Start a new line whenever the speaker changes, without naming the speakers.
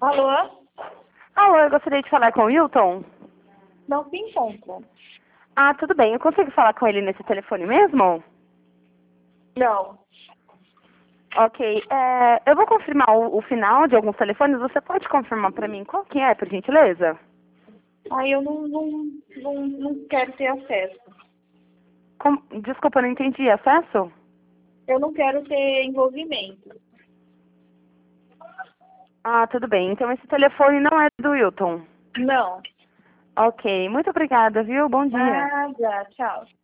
Alô?
Alô, eu gostaria de falar com o Wilton.
Não se encontra.
Ah, tudo bem. Eu consigo falar com ele nesse telefone mesmo?
Não.
Ok. Eu vou confirmar o final de alguns telefones. Você pode confirmar para mim qual que é, por gentileza?
Aí eu não quero ter acesso.
Desculpa, eu não entendi. Acesso?
Eu não quero ter envolvimento.
Ah, tudo bem. Então esse telefone não é do Wilton.
Não.
Ok. Muito obrigada, viu? Bom dia.
Nada. Tchau.